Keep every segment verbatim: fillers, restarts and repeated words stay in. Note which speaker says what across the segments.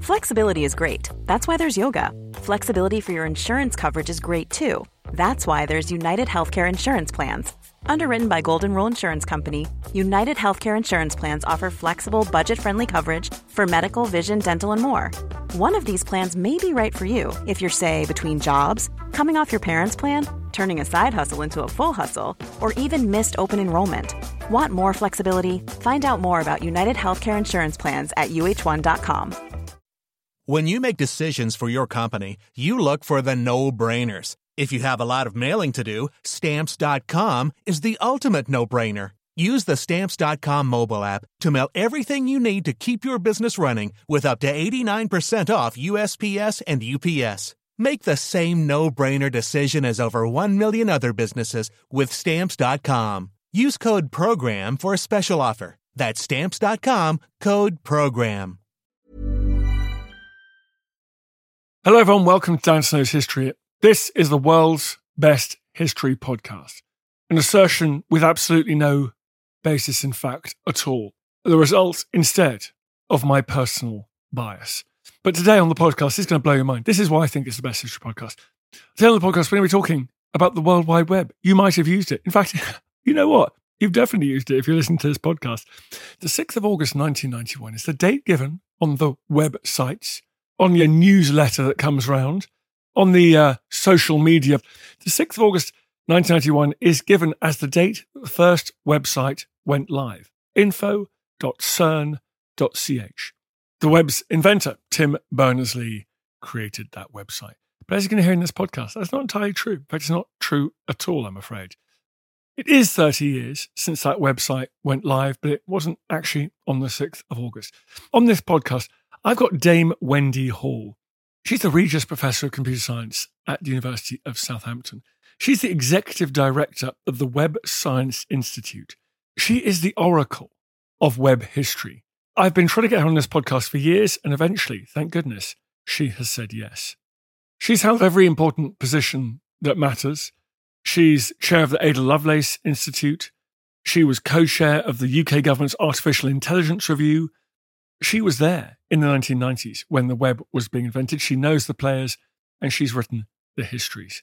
Speaker 1: Flexibility is great. That's why there's yoga. Flexibility for your insurance coverage is great too. That's why there's United Healthcare Insurance Plans. Underwritten by Golden Rule Insurance Company, United Healthcare Insurance Plans offer flexible, budget-friendly coverage for medical, vision, dental, and more. One of these plans may be right for you if you're, say, between jobs, coming off your parents' plan, turning a side hustle into a full hustle, or even missed open enrollment. Want more flexibility? Find out more about United Healthcare Insurance Plans at U H one dot com.
Speaker 2: When you make decisions for your company, you look for the no-brainers. If you have a lot of mailing to do, Stamps dot com is the ultimate no-brainer. Use the Stamps dot com mobile app to mail everything you need to keep your business running with up to eighty-nine percent off U S P S and U P S. Make the same no-brainer decision as over one million other businesses with Stamps dot com. Use code PROGRAM for a special offer. That's Stamps dot com, code PROGRAM.
Speaker 3: Hello everyone, welcome to Dan Snow's History. This is the world's best history podcast. An assertion with absolutely no basis in fact at all. The result, instead, of my personal bias. But today on the podcast, this is going to blow your mind. This is why I think it's the best history podcast. Today on the podcast, we're going to be talking about the World Wide Web. You might have used it. In fact, you know what? You've definitely used it if you're listening to this podcast. The sixth of August nineteen ninety-one is the date given on the websites, on your newsletter that comes round, on the uh, social media. The sixth of August nineteen ninety-one is given as the date that the first website went live, info dot cern dot c h. The web's inventor, Tim Berners-Lee, created that website. But as you're going to hear in this podcast, that's not entirely true. In fact, it's not true at all, I'm afraid. It is thirty years since that website went live, but it wasn't actually on the sixth of August. On this podcast, I've got Dame Wendy Hall. She's the Regius Professor of Computer Science at the University of Southampton. She's the Executive Director of the Web Science Institute. She is the oracle of web history. I've been trying to get her on this podcast for years, and eventually, thank goodness, she has said yes. She's held every important position that matters. She's chair of the Ada Lovelace Institute. She was co-chair of the U K government's Artificial Intelligence Review. She was there in the nineteen nineties when the web was being invented. She knows the players, and she's written the histories.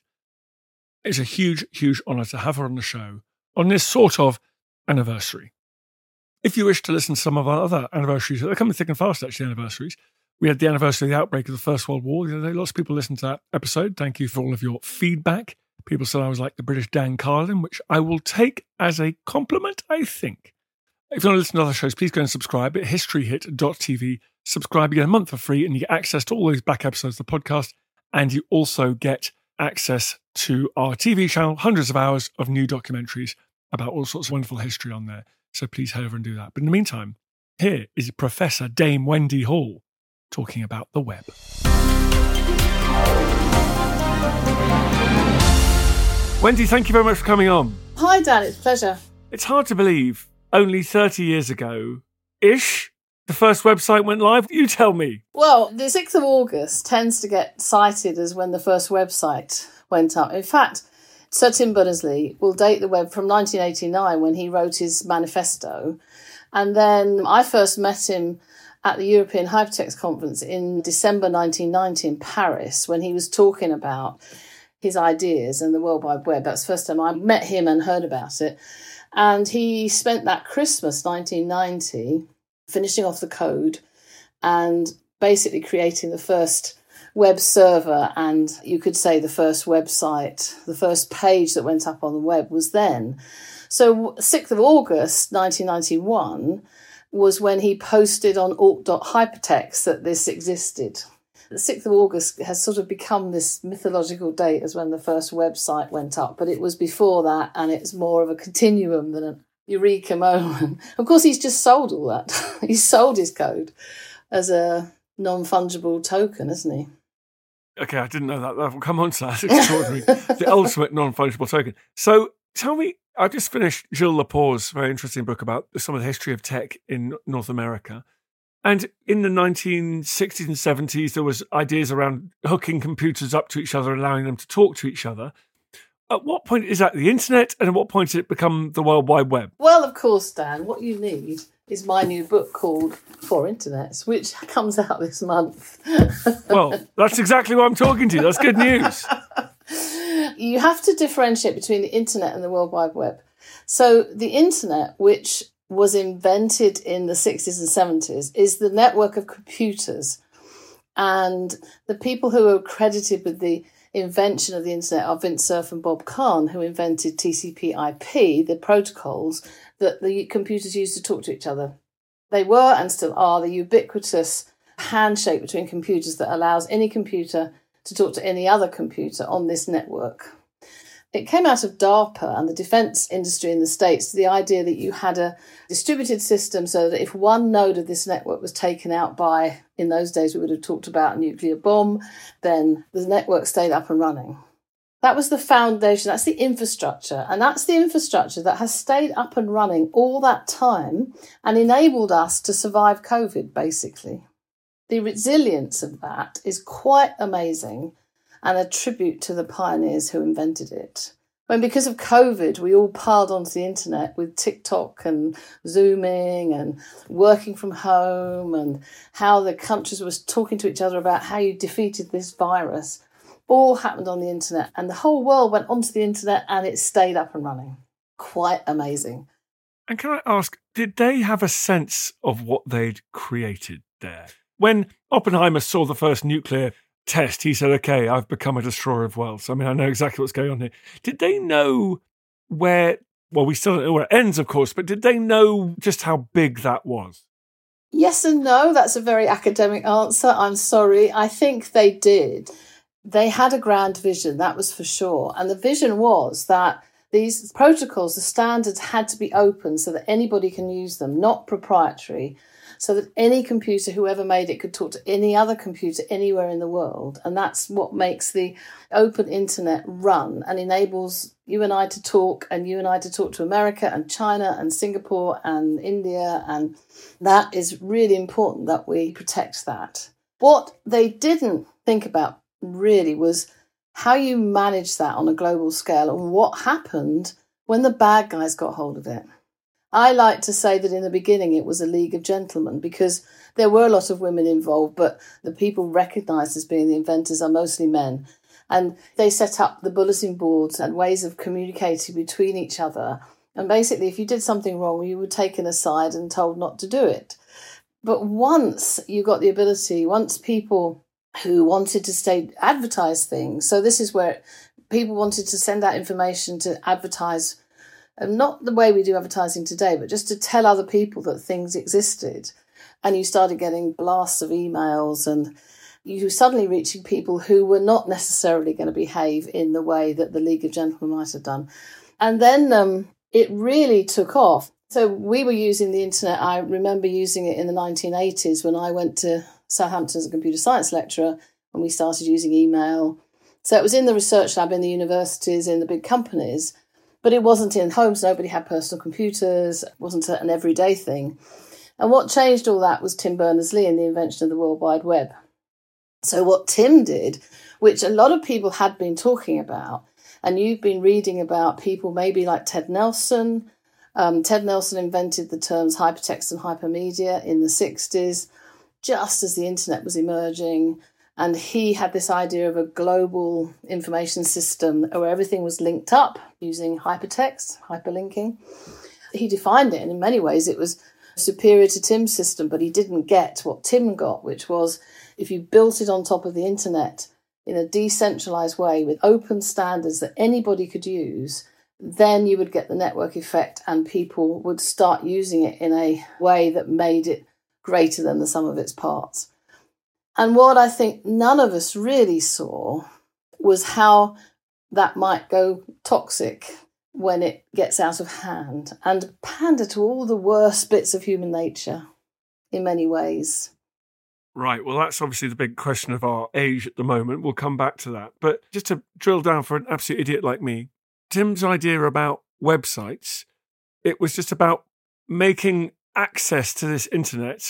Speaker 3: It's a huge, huge honour to have her on the show on this sort of anniversary. If you wish to listen to some of our other anniversaries, they're coming thick and fast, actually, anniversaries. We had the anniversary of the outbreak of the First World War. You know, lots of people listened to that episode. Thank you for all of your feedback. People said I was like the British Dan Carlin, which I will take as a compliment, I think. If you want to listen to other shows, please go and subscribe at history hit dot t v. Subscribe, you get a month for free, and you get access to all those back episodes of the podcast, and you also get access to our T V channel, hundreds of hours of new documentaries about all sorts of wonderful history on there. So please head over and do that. But in the meantime, here is Professor Dame Wendy Hall talking about the web. Wendy, thank you very much for coming on.
Speaker 4: Hi, Dan. It's a pleasure.
Speaker 3: It's hard to believe only thirty years ago-ish, the first website went live. You tell me.
Speaker 4: Well, the sixth of August tends to get cited as when the first website went up. In fact, Sir Tim Berners-Lee will date the web from nineteen eighty-nine when he wrote his manifesto. And then I first met him at the European Hypertext Conference in December nineteen ninety in Paris when he was talking about his ideas and the World Wide Web. That's the first time I met him and heard about it. And he spent that Christmas nineteen ninety finishing off the code and basically creating the first web server, and you could say the first website, the first page that went up on the web was then. So sixth of August nineteen ninety-one was when he posted on alt dot hypertext that this existed. The sixth of August has sort of become this mythological date as when the first website went up, but it was before that, and it's more of a continuum than a eureka moment. Of course, he's just sold all that. He's sold his code as a non-fungible token, hasn't he?
Speaker 3: Okay, I didn't know that. We'll come on to that. That's extraordinary. The ultimate non-fungible token. So tell me, I just finished Gilles Lepore's very interesting book about some of the history of tech in North America. And in the nineteen sixties and seventies, there was ideas around hooking computers up to each other, allowing them to talk to each other. At what point is that the internet, and at what point did it become the World Wide Web?
Speaker 4: Well, of course, Dan, what you need is my new book called Four Internets, which comes out this month.
Speaker 3: Well, that's exactly what I'm talking to you. That's good news.
Speaker 4: You have to differentiate between the internet and the World Wide Web. So the internet, which was invented in the sixties and seventies, is the network of computers. And the people who are credited with the invention of the internet are Vint Cerf and Bob Kahn, who invented T C P I P, the protocols that the computers use to talk to each other. They were and still are the ubiquitous handshake between computers that allows any computer to talk to any other computer on this network. It came out of DARPA and the defence industry in the States, the idea that you had a distributed system so that if one node of this network was taken out by, in those days we would have talked about a nuclear bomb, then the network stayed up and running. That was the foundation, that's the infrastructure, and that's the infrastructure that has stayed up and running all that time and enabled us to survive COVID, basically. The resilience of that is quite amazing and a tribute to the pioneers who invented it. When because of COVID, we all piled onto the internet with TikTok and Zooming and working from home and how the countries were talking to each other about how you defeated this virus, all happened on the internet. And the whole world went onto the internet and it stayed up and running. Quite amazing.
Speaker 3: And can I ask, did they have a sense of what they'd created there? When Oppenheimer saw the first nuclear test, he said, okay, I've become a destroyer of worlds. I mean, I know exactly what's going on here. Did they know where, well, we still don't know where it ends, of course, but did they know just how big that was?
Speaker 4: Yes and no. That's a very academic answer. I'm sorry. I think they did. They had a grand vision, that was for sure. And the vision was that these protocols, the standards, had to be open so that anybody can use them, not proprietary, so that any computer, whoever made it, could talk to any other computer anywhere in the world. And that's what makes the open internet run and enables you and I to talk and you and I to talk to America and China and Singapore and India. And that is really important that we protect that. What they didn't think about really was how you manage that on a global scale and what happened when the bad guys got hold of it. I like to say that in the beginning it was a league of gentlemen because there were a lot of women involved, but the people recognised as being the inventors are mostly men. And they set up the bulletin boards and ways of communicating between each other. And basically, if you did something wrong, you were taken aside and told not to do it. But once you got the ability, once people who wanted to stay advertise things, so this is where people wanted to send out information to advertise, and not the way we do advertising today, but just to tell other people that things existed. And you started getting blasts of emails and you were suddenly reaching people who were not necessarily going to behave in the way that the League of Gentlemen might have done. And then um, it really took off. So we were using the internet. I remember using it in the nineteen eighties when I went to Southampton as a computer science lecturer when we started using email. So it was in the research lab, in the universities, in the big companies. But it wasn't in homes. Nobody had personal computers. It wasn't an everyday thing. And what changed all that was Tim Berners-Lee and the invention of the World Wide Web. So what Tim did, which a lot of people had been talking about, and you've been reading about people maybe like Ted Nelson. Um, Ted Nelson invented the terms hypertext and hypermedia in the sixties, just as the internet was emerging. And he had this idea of a global information system where everything was linked up using hypertext, hyperlinking. He defined it, and in many ways it was superior to Tim's system, but he didn't get what Tim got, which was if you built it on top of the internet in a decentralized way with open standards that anybody could use, then you would get the network effect and people would start using it in a way that made it greater than the sum of its parts. And what I think none of us really saw was how that might go toxic when it gets out of hand and pander to all the worst bits of human nature in many ways.
Speaker 3: Right. Well, that's obviously the big question of our age at the moment. We'll come back to that. But just to drill down for an absolute idiot like me, Tim's idea about websites, it was just about making access to this internet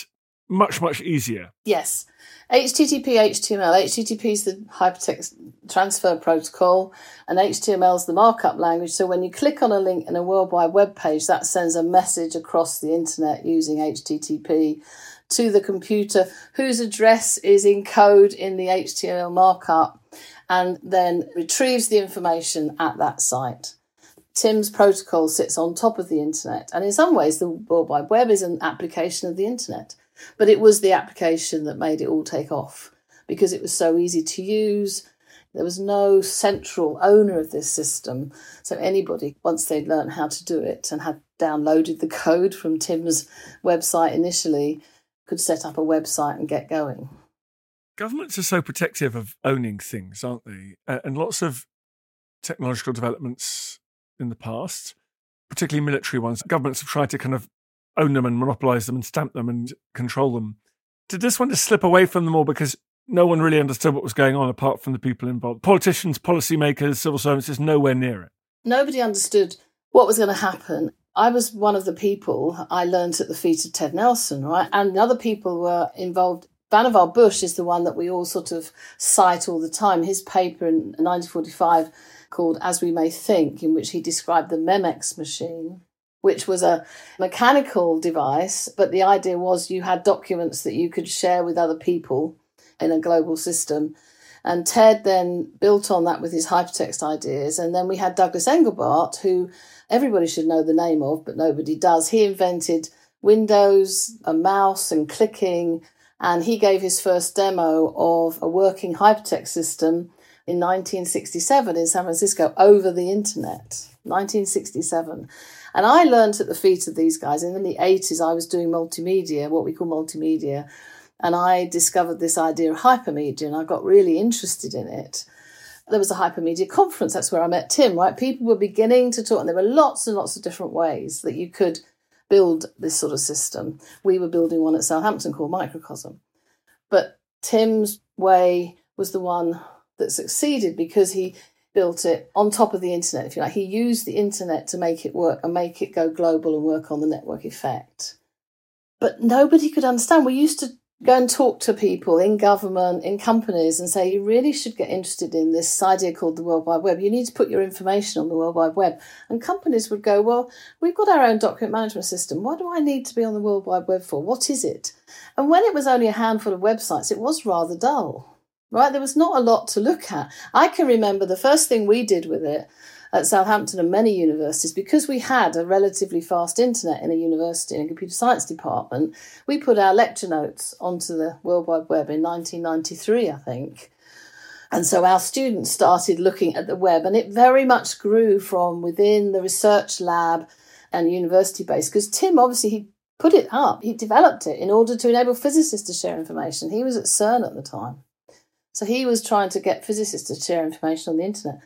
Speaker 3: much, much easier.
Speaker 4: Yes. H T T P, H T M L. H T T P is the hypertext transfer protocol, and H T M L is the markup language. So when you click on a link in a World Wide Web page, that sends a message across the internet using H T T P to the computer, whose address is in code in the H T M L markup, and then retrieves the information at that site. Tim's protocol sits on top of the internet, and in some ways the World Wide Web is an application of the internet. But it was the application that made it all take off because it was so easy to use. There was no central owner of this system. So anybody, once they'd learned how to do it and had downloaded the code from Tim's website initially, could set up a website and get going.
Speaker 3: Governments are so protective of owning things, aren't they? Uh, and lots of technological developments in the past, particularly military ones, governments have tried to kind of own them and monopolise them and stamp them and control them. Did this one just slip away from them all because no one really understood what was going on apart from the people involved? Politicians, policymakers, civil servants, just nowhere near it.
Speaker 4: Nobody understood what was going to happen. I was one of the people I learnt at the feet of Ted Nelson, right? And other people were involved. Vannevar Bush is the one that we all sort of cite all the time. His paper in nineteen forty-five called As We May Think, in which he described the Memex machine, which was a mechanical device, but the idea was you had documents that you could share with other people in a global system. And Ted then built on that with his hypertext ideas. And then we had Douglas Engelbart, who everybody should know the name of, but nobody does. He invented Windows, a mouse and clicking, and he gave his first demo of a working hypertext system in nineteen sixty-seven in San Francisco over the internet, nineteen sixty-seven. And I learned at the feet of these guys. In the eighties, I was doing multimedia, what we call multimedia, and I discovered this idea of hypermedia, and I got really interested in it. There was a hypermedia conference. That's where I met Tim, right? People were beginning to talk, and there were lots and lots of different ways that you could build this sort of system. We were building one at Southampton called Microcosm. But Tim's way was the one that succeeded because he built it on top of the internet, if you like. He used the internet to make it work and make it go global and work on the network effect. But nobody could understand. We used to go and talk to people in government, in companies, and say, you really should get interested in this idea called the World Wide Web. You need to put your information on the World Wide Web. And companies would go, well, we've got our own document management system. What do I need to be on the World Wide Web for? What is it? And when it was only a handful of websites, it was rather dull. Right, there was not a lot to look at. I can remember the first thing we did with it at Southampton and many universities, because we had a relatively fast internet in a university, in a computer science department, we put our lecture notes onto the World Wide Web in nineteen ninety-three, I think. And so our students started looking at the web, and it very much grew from within the research lab and university base, because Tim, obviously, he put it up, he developed it in order to enable physicists to share information. He was at CERN at the time. So he was trying to get physicists to share information on the internet.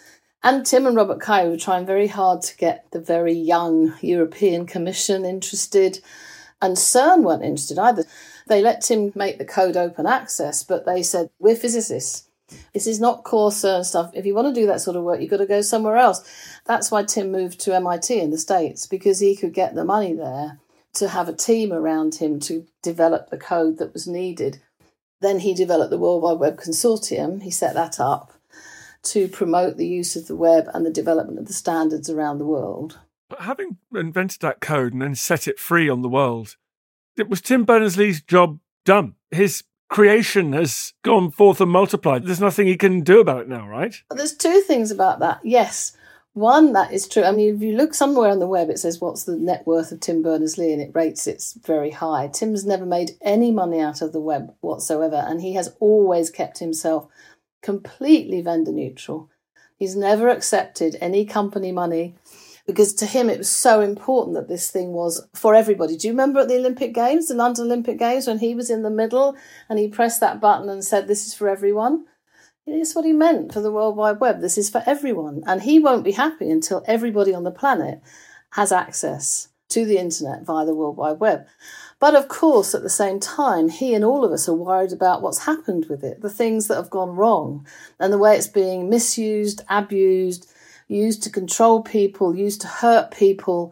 Speaker 4: And Tim and Robert Cailliau were trying very hard to get the very young European Commission interested. And CERN weren't interested either. They let Tim make the code open access, but they said, we're physicists. This is not core CERN stuff. If you want to do that sort of work, you've got to go somewhere else. That's why Tim moved to M I T in the States, because he could get the money there to have a team around him to develop the code that was needed. Then he developed the World Wide Web Consortium. He set that up to promote the use of the web and the development of the standards around the world.
Speaker 3: But having invented that code and then set it free on the world, it was Tim Berners-Lee's job done. His creation has gone forth and multiplied. There's nothing he can do about it now, right?
Speaker 4: There's two things about that. Yes. One, that is true. I mean, if you look somewhere on the web, it says, what's the net worth of Tim Berners-Lee? And it rates it's very high. Tim's never made any money out of the web whatsoever. And he has always kept himself completely vendor neutral. He's never accepted any company money because to him it was so important that this thing was for everybody. Do you remember at the Olympic Games, the London Olympic Games, when he was in the middle and he pressed that button and said, this is for everyone? It's what he meant for the World Wide Web. This is for everyone. And he won't be happy until everybody on the planet has access to the internet via the World Wide Web. But of course, at the same time, he and all of us are worried about what's happened with it, the things that have gone wrong, and the way it's being misused, abused, used to control people, used to hurt people.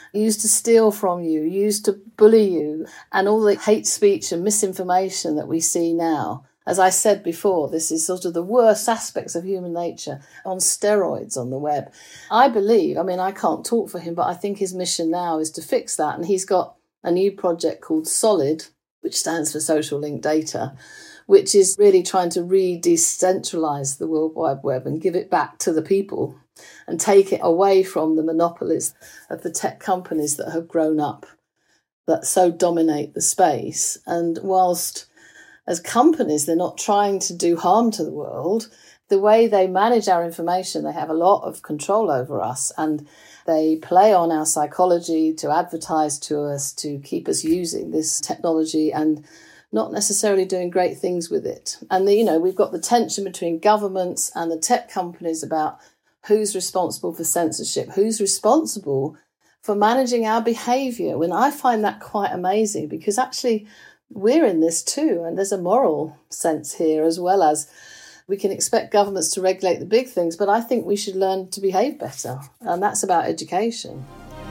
Speaker 4: used to steal from you, used to bully you, and all the hate speech and misinformation that we see now. As I said before, this is sort of the worst aspects of human nature on steroids on the web. I believe, I mean, I can't talk for him, but I think his mission now is to fix that. And he's got a new project called SOLID, which stands for Social Linked Data, which is really trying to re-decentralise the World Wide Web and give it back to the people and take it away from the monopolies of the tech companies that have grown up, that so dominate the space. And whilst as companies, they're not trying to do harm to the world, the way they manage our information, they have a lot of control over us, and they play on our psychology to advertise to us, to keep us using this technology and not necessarily doing great things with it. And, the, you know, we've got the tension between governments and the tech companies about who's responsible for censorship, who's responsible for managing our behaviour. And I find that quite amazing, because actually we're in this too, and there's a moral sense here as well. As we can expect governments to regulate the big things, but I think we should learn to behave better, and that's about education.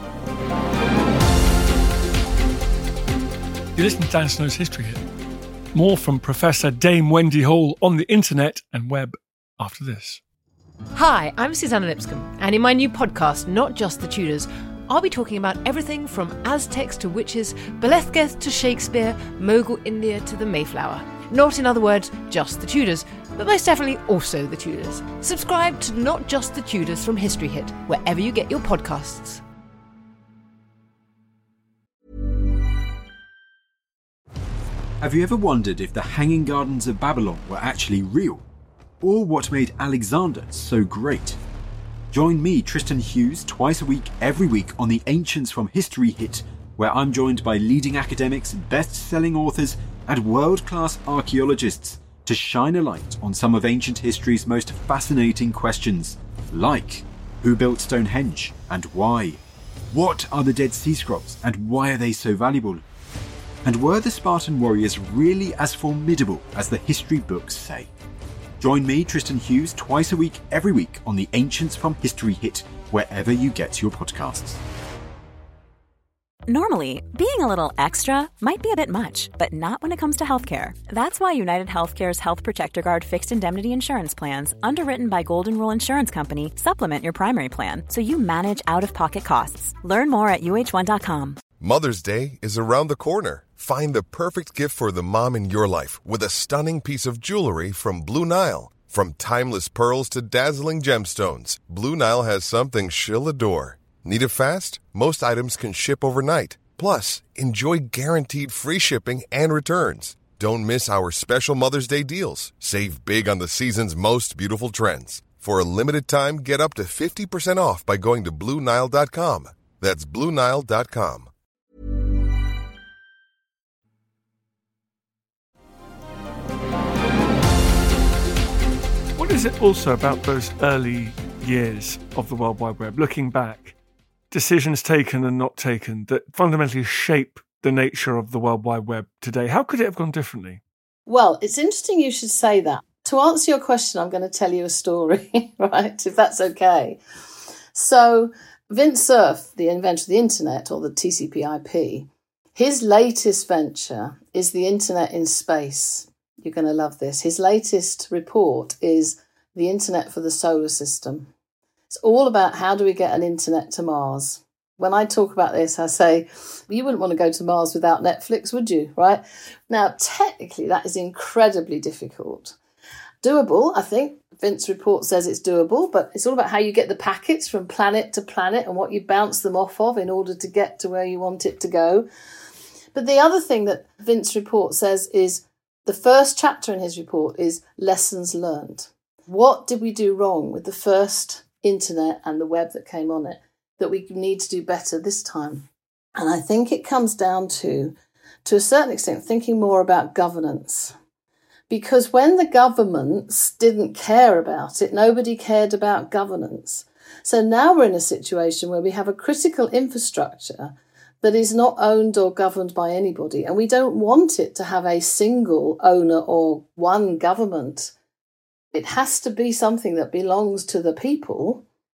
Speaker 3: You listen to Dan Snow's History Hit. More from Professor Dame Wendy Hall on the internet and web after this.
Speaker 5: Hi, I'm Susanna Lipscomb, and in my new podcast, Not Just the Tudors, I'll be talking about everything from Aztecs to witches, Belethgeth to Shakespeare, Mogul India to the Mayflower. Not, in other words, just the Tudors, but most definitely also the Tudors. Subscribe to Not Just the Tudors from History Hit, wherever you get your podcasts.
Speaker 6: Have you ever wondered if the Hanging Gardens of Babylon were actually real? Or what made Alexander so great? Join me, Tristan Hughes, twice a week, every week on the Ancients from History Hit, where I'm joined by leading academics, best-selling authors, and world-class archaeologists to shine a light on some of ancient history's most fascinating questions, like who built Stonehenge and why? What are the Dead Sea Scrolls and why are they so valuable? And were the Spartan warriors really as formidable as the history books say? Join me, Tristan Hughes, twice a week, every week on the Ancients from History Hit, wherever you get your podcasts.
Speaker 1: Normally, being a little extra might be a bit much, but not when it comes to healthcare. That's why United Healthcare's Health Protector Guard fixed indemnity insurance plans, underwritten by Golden Rule Insurance Company, supplement your primary plan so you manage out-of-pocket costs. Learn more at U H one dot com.
Speaker 7: Mother's Day is around the corner. Find the perfect gift for the mom in your life with a stunning piece of jewelry from Blue Nile. From timeless pearls to dazzling gemstones, Blue Nile has something she'll adore. Need it fast? Most items can ship overnight. Plus, enjoy guaranteed free shipping and returns. Don't miss our special Mother's Day deals. Save big on the season's most beautiful trends. For a limited time, get up to fifty percent off by going to Blue Nile dot com. That's Blue Nile dot com.
Speaker 3: What is it also about those early years of the World Wide Web, looking back, decisions taken and not taken, that fundamentally shape the nature of the World Wide Web today? How could it have gone differently?
Speaker 4: Well, it's interesting you should say that. To answer your question, I'm going to tell you a story, right, if that's okay. So Vint Cerf, the inventor of the internet, or the T C P I P, his latest venture is the internet in space. You're going to love this. His latest report is the internet for the solar system. It's all about how do we get an internet to Mars. When I talk about this, I say, you wouldn't want to go to Mars without Netflix, would you? Right? Now, technically, that is incredibly difficult. Doable, I think. Vint's report says it's doable, but it's all about how you get the packets from planet to planet and what you bounce them off of in order to get to where you want it to go. But the other thing that Vint's report says is, the first chapter in his report is lessons learned. What did we do wrong with the first internet and the web that came on it that we need to do better this time? And I think it comes down to, to a certain extent, thinking more about governance. Because when the governments didn't care about it, nobody cared about governance. So now we're in a situation where we have a critical infrastructure that is not owned or governed by anybody. And we don't want it to have a single owner or one government. It has to be something that belongs to the people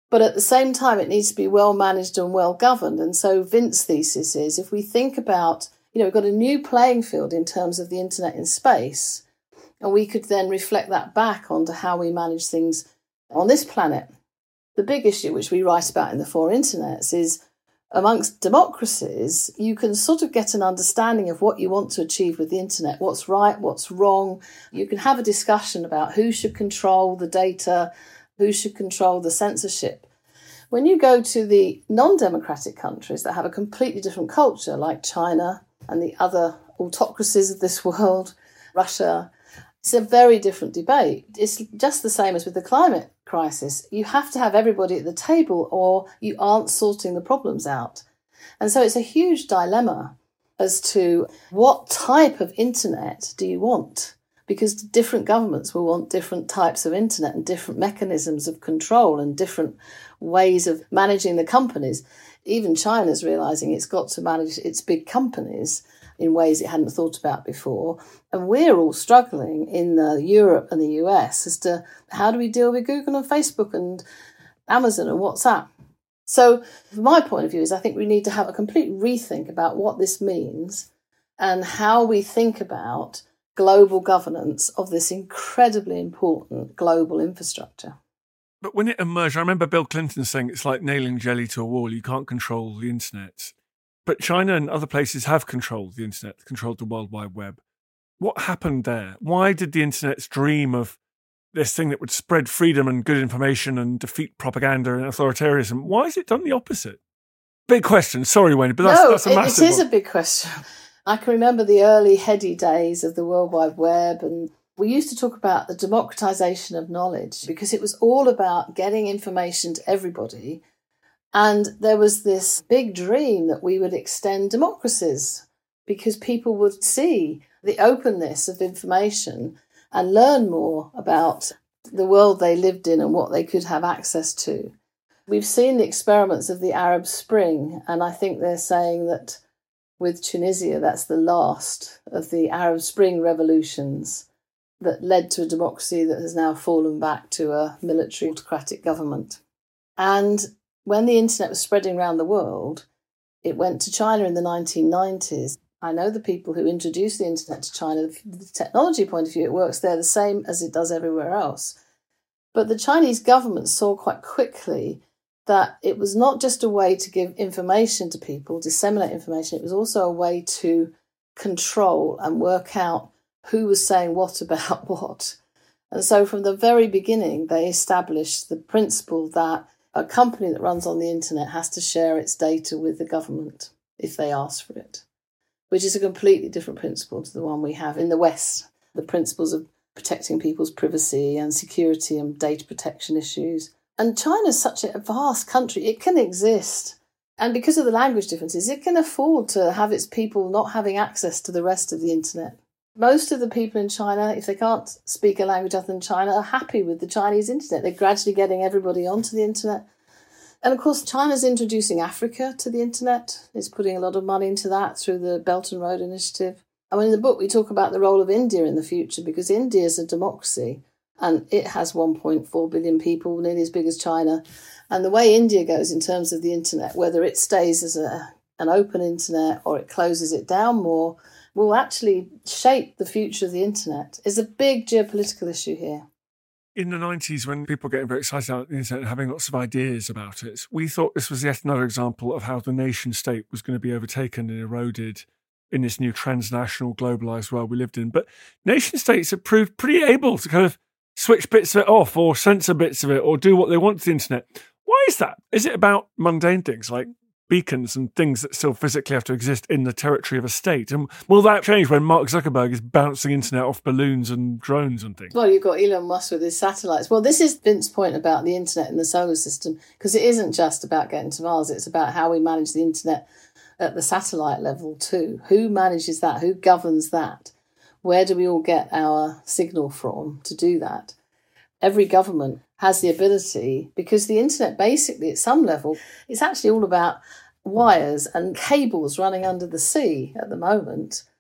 Speaker 4: But at the same time, it needs to be well managed and well governed. And so Vince's thesis is, if we think about, you know, we've got a new playing field in terms of the internet in space, and we could then reflect that back onto how we manage things on this planet. The big issue, which we write about in the Four Internets, is amongst democracies, you can sort of get an understanding of what you want to achieve with the internet, what's right, what's wrong. You can have a discussion about who should control the data, who should control the censorship. When you go to the non-democratic countries that have a completely different culture, like China and the other autocracies of this world, Russia, it's a very different debate. It's just the same as with the climate crisis. You have to have everybody at the table or you aren't sorting the problems out. And so it's a huge dilemma as to what type of internet do you want? Because different governments will want different types of internet and different mechanisms of control and different ways of managing the companies. Even China's realising it's got to manage its big companies in ways it hadn't thought about before. And we're all struggling in uh, Europe and the U S as to how do we deal with Google and Facebook and Amazon and WhatsApp. So from my point of view is I think we need to have a complete rethink about what this means and how we think about global governance of this incredibly important global infrastructure.
Speaker 3: But when it emerged, I remember Bill Clinton saying it's like nailing jelly to a wall. You can't control the internet. But China and other places have controlled the internet, controlled the World Wide Web. What happened there? Why did the internet's dream of this thing that would spread freedom and good information and defeat propaganda and authoritarianism, why has it done the opposite? Big question. Sorry, Wayne, but that's,
Speaker 4: no,
Speaker 3: that's a massive
Speaker 4: it is
Speaker 3: one.
Speaker 4: a big question. I can remember the early heady days of the World Wide Web, and we used to talk about the democratization of knowledge because it was all about getting information to everybody. And there was this big dream that we would extend democracies because people would see the openness of information and learn more about the world they lived in and what they could have access to. We've seen the experiments of the Arab Spring, and I think they're saying that with Tunisia, that's the last of the Arab Spring revolutions that led to a democracy that has now fallen back to a military autocratic government. And when the internet was spreading around the world, it went to China in the nineteen nineties. I know the people who introduced the internet to China. From the technology point of view, it works there the same as it does everywhere else. But the Chinese government saw quite quickly that it was not just a way to give information to people, disseminate information, it was also a way to control and work out who was saying what about what. And so from the very beginning, they established the principle that a company that runs on the internet has to share its data with the government if they ask for it, which is a completely different principle to the one we have in the West, the principles of protecting people's privacy and security and data protection issues. And China's such a vast country, it can exist. And because of the language differences, it can afford to have its people not having access to the rest of the internet. Most of the people in China, if they can't speak a language other than China, are happy with the Chinese internet. They're gradually getting everybody onto the internet. And of course, China's introducing Africa to the internet. It's putting a lot of money into that through the Belt and Road Initiative. And in the book, we talk about the role of India in the future, because India is a democracy and it has one point four billion people, nearly as big as China. And the way India goes in terms of the internet, whether it stays as a, an open internet or it closes it down more, will actually shape the future of the internet. It's a big geopolitical issue here.
Speaker 3: In the nineties, when people were getting very excited about the internet and having lots of ideas about it, we thought this was yet another example of how the nation state was going to be overtaken and eroded in this new transnational globalised world we lived in. But nation states have proved pretty able to kind of switch bits of it off or censor bits of it or do what they want to the internet. Why is that? Is it about mundane things like beacons and things that still physically have to exist in the territory of a state? And will that change when Mark Zuckerberg is bouncing internet off balloons and drones and things?
Speaker 4: Well, you've got Elon Musk with his satellites. Well, this is Vince's point about the internet in the solar system, because it isn't just about getting to Mars. It's about how we manage the internet at the satellite level too. Who manages that? Who governs that? Where do we all get our signal from to do that? Every government has the ability, because the internet basically at some level, it's actually all about wires and cables running under the sea at the moment.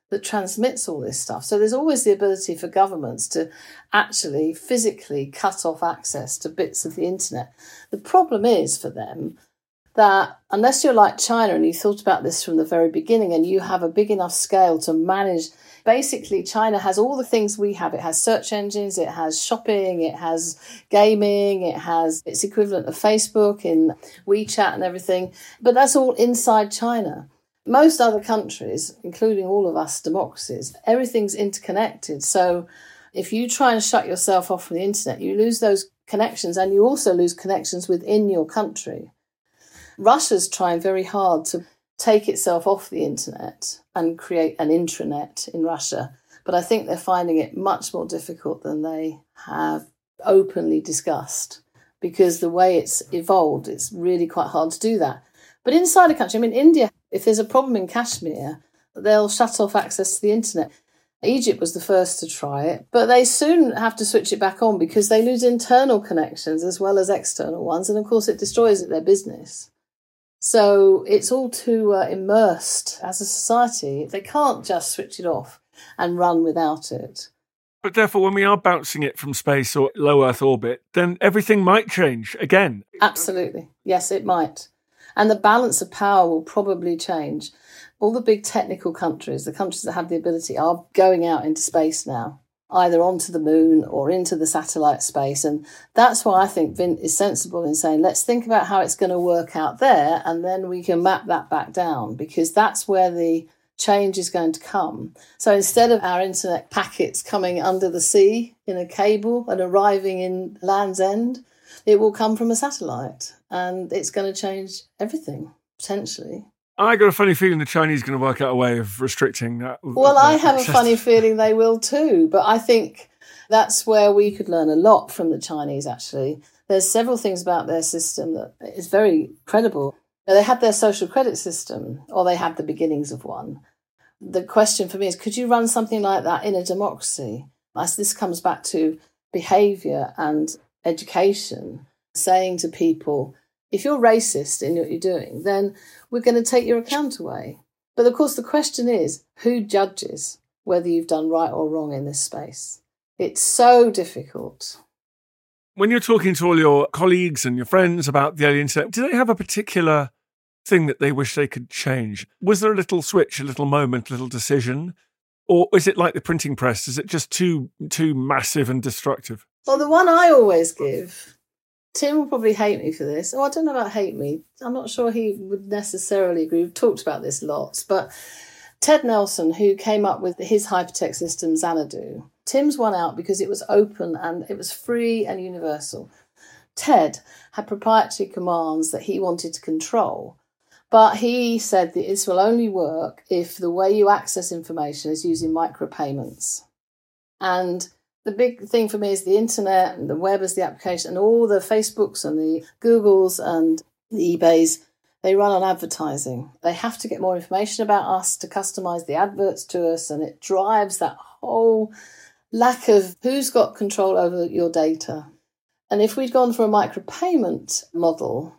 Speaker 4: that transmits all this stuff. So there's always the ability for governments to actually physically cut off access to bits of the internet. The problem is for them that unless you're like China and you thought about this from the very beginning and you have a big enough scale to manage, basically China has all the things we have. It has search engines, it has shopping, it has gaming, it has its equivalent of Facebook in WeChat and everything. But that's all inside China. Most other countries, including all of us democracies, everything's interconnected. So if you try and shut yourself off from the internet, you lose those connections and you also lose connections within your country. Russia's trying very hard to take itself off the internet and create an intranet in Russia. But I think they're finding it much more difficult than they have openly discussed, because the way it's evolved, it's really quite hard to do that. But inside a country, I mean, India, if there's a problem in Kashmir, they'll shut off access to the internet. Egypt was the first to try it, but they soon have to switch it back on because they lose internal connections as well as external ones. And of course, it destroys their business. So it's all too uh, immersed as a society. They can't just switch it off and run without it.
Speaker 3: But therefore, when we are bouncing it from space or low Earth orbit, then everything might change again.
Speaker 4: Absolutely. Yes, it might. And the balance of power will probably change. All the big technical countries, the countries that have the ability, are going out into space now, either onto the moon or into the satellite space. And that's why I think Vint is sensible in saying, let's think about how it's going to work out there, and then we can map that back down, because that's where the change is going to come. So instead of our internet packets coming under the sea in a cable and arriving in Land's End, it will come from a satellite, and it's going to change everything, potentially.
Speaker 3: I got a funny feeling the Chinese are going to work out a way of restricting that.
Speaker 4: Well,
Speaker 3: that
Speaker 4: I have
Speaker 3: access.
Speaker 4: a funny feeling they will too, but I think that's where we could learn a lot from the Chinese, actually. There's several things about their system that is very credible. They had their social credit system, or they had the beginnings of one. The question for me is, could you run something like that in a democracy? As this comes back to behaviour and education, saying to people, if you're racist in what you're doing, then we're going to take your account away. But of course, the question is, who judges whether you've done right or wrong in this space? It's so difficult.
Speaker 3: When you're talking to all your colleagues and your friends about the early internet, do they have a particular thing that they wish they could change? Was there a little switch, a little moment, a little decision? Or is it like the printing press? Is it just too too massive and destructive?
Speaker 4: Well, the one I always give, Tim will probably hate me for this. Oh, I don't know about hate me. I'm not sure he would necessarily agree. We've talked about this lots. But Ted Nelson, who came up with his hypertext system, Xanadu, Tim's won out because it was open and it was free and universal. Ted had proprietary commands that he wanted to control. But he said that this will only work if the way you access information is using micropayments. And the big thing for me is the internet and the web as the application, and all the Facebooks and the Googles and the eBays, they run on advertising. They have to get more information about us to customize the adverts to us, and it drives that whole lack of who's got control over your data. And if we'd gone for a micropayment model,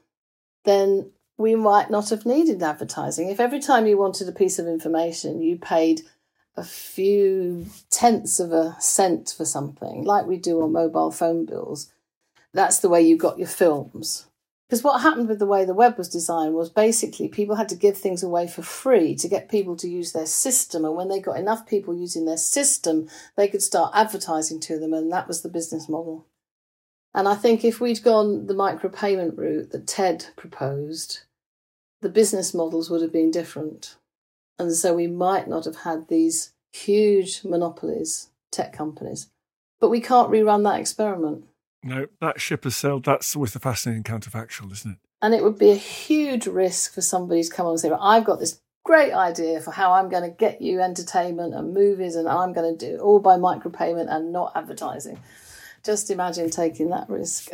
Speaker 4: then we might not have needed advertising. If every time you wanted a piece of information, you paid a few tenths of a cent for something, like we do on mobile phone bills, that's the way you got your films. Because what happened with the way the web was designed was basically people had to give things away for free to get people to use their system. And when they got enough people using their system, they could start advertising to them. And that was the business model. And I think if we'd gone the micropayment route that Ted proposed, the business models would have been different. And so we might not have had these huge monopolies, tech companies. But we can't rerun that experiment.
Speaker 3: No, that ship has sailed. That's always the fascinating counterfactual, isn't it?
Speaker 4: And it would be a huge risk for somebody to come on and say, well, I've got this great idea for how I'm going to get you entertainment and movies, and I'm going to do it all by micropayment and not advertising. Just imagine taking that risk.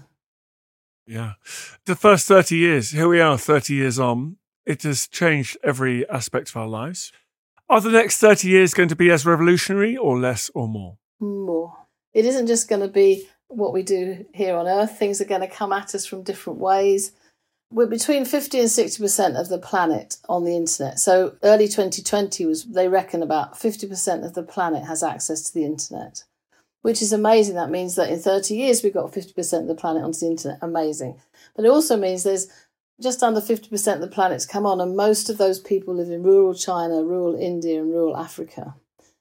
Speaker 3: Yeah. The first thirty years, here we are, thirty years on. It has changed every aspect of our lives. Are the next thirty years going to be as revolutionary or less or more?
Speaker 4: More. It isn't just going to be what we do here on Earth. Things are going to come at us from different ways. we're between fifty and sixty percent of the planet on the internet. So early twenty twenty was, they reckon about fifty percent of the planet has access to the internet, which is amazing. That means that in thirty years, we've got fifty percent of the planet onto the internet. Amazing. But it also means there's just under fifty percent of the planet's come on, and most of those people live in rural China, rural India, and rural Africa.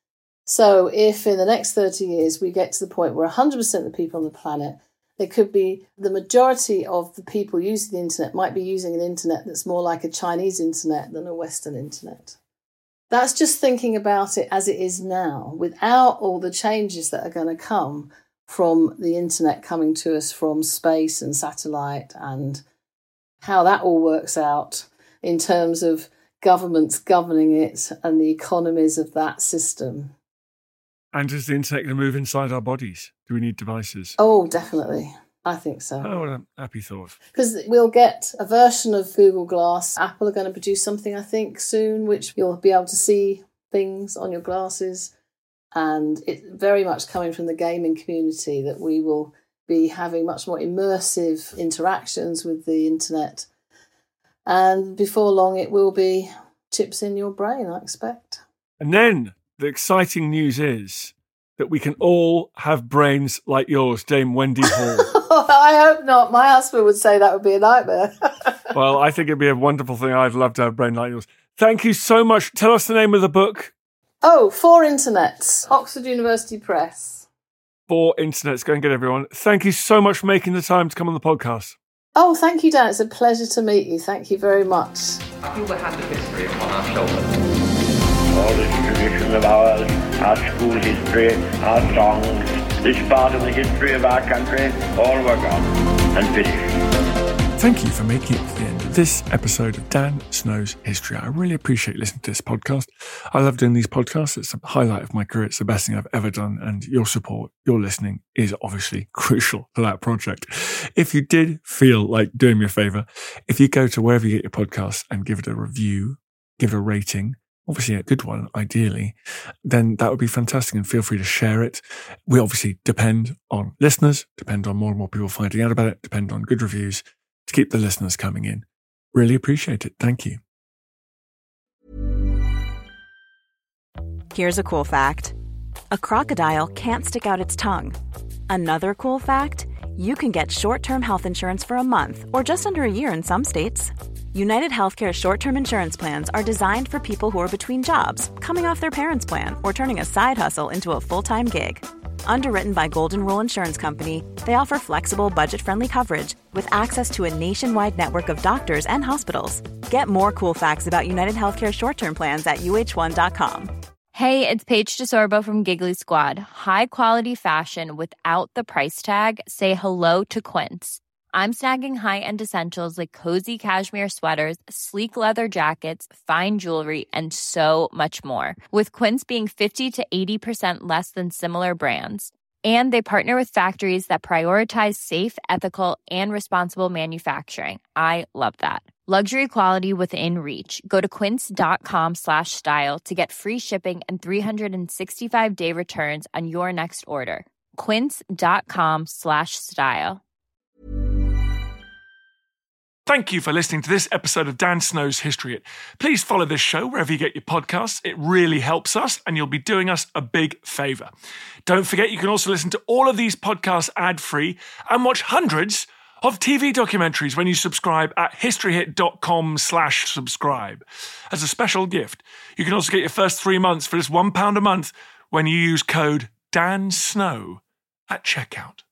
Speaker 4: So if in the next thirty years we get to the point where one hundred percent of the people on the planet, there could be the majority of the people using the internet might be using an internet that's more like a Chinese internet than a Western internet. That's just thinking about it as it is now, without all the changes that are going to come from the internet coming to us from space and satellite, and how that all works out in terms of governments governing it and the economies of that system.
Speaker 3: And is the internet going to move inside our bodies? Do we need devices?
Speaker 4: Oh, definitely. I think so.
Speaker 3: Oh, what a happy thought.
Speaker 4: Because we'll get a version of Google Glass. Apple are going to produce something, I think, soon, which you'll be able to see things on your glasses. And it's very much coming from the gaming community that we will be having much more immersive interactions with the internet. And before long, it will be chips in your brain, I expect.
Speaker 3: And then the exciting news is that we can all have brains like yours, Dame Wendy Hall.
Speaker 4: I hope not. My husband would say that would be a nightmare.
Speaker 3: Well, I think it'd be a wonderful thing. I'd love to have a brain like yours. Thank you so much. Tell us the name of the book.
Speaker 4: Oh, Four Internets, Oxford University Press.
Speaker 3: Four Internets. Go and get everyone. Thank you so much for making the time to come on the podcast.
Speaker 4: Oh, thank you, Dan. It's a pleasure to meet you. Thank you very much.
Speaker 8: I feel the hand of history upon our shoulders.
Speaker 9: All this tradition of ours, our school history, our songs, this part of the history of our country, all were gone and finished.
Speaker 3: Thank you for making it to the end of this episode of Dan Snow's History. I really appreciate listening to this podcast. I love doing these podcasts. It's a highlight of my career. It's the best thing I've ever done. And your support, your listening is obviously crucial to that project. If you did feel like doing me a favor, if you go to wherever you get your podcasts and give it a review, give it a rating, obviously a good one, ideally, then that would be fantastic, and feel free to share it. We obviously depend on listeners, depend on more and more people finding out about it, depend on good reviews to keep the listeners coming in. Really appreciate it. Thank you.
Speaker 1: Here's a cool fact. A crocodile can't stick out its tongue. Another cool fact, you can get short-term health insurance for a month or just under a year in some states. United Healthcare short-term insurance plans are designed for people who are between jobs, coming off their parents' plan, or turning a side hustle into a full-time gig. Underwritten by Golden Rule Insurance Company, they offer flexible, budget-friendly coverage with access to a nationwide network of doctors and hospitals. Get more cool facts about United Healthcare short-term plans at U H one dot com.
Speaker 10: Hey, it's Paige DeSorbo from Giggly Squad. High quality fashion without the price tag. Say hello to Quince. I'm snagging high-end essentials like cozy cashmere sweaters, sleek leather jackets, fine jewelry, and so much more. With Quince being fifty to eighty percent less than similar brands. And they partner with factories that prioritize safe, ethical, and responsible manufacturing. I love that. Luxury quality within reach. Go to quince.com slash style to get free shipping and three sixty-five day returns on your next order. Quince.com slash style.
Speaker 3: Thank you for listening to this episode of Dan Snow's History It. Please follow this show wherever you get your podcasts. It really helps us, and you'll be doing us a big favour. Don't forget, you can also listen to all of these podcasts ad-free and watch hundreds of T V documentaries when you subscribe at historyhit.com slash subscribe. As a special gift, you can also get your first three months for just one pound a month when you use code DANSNOW at checkout.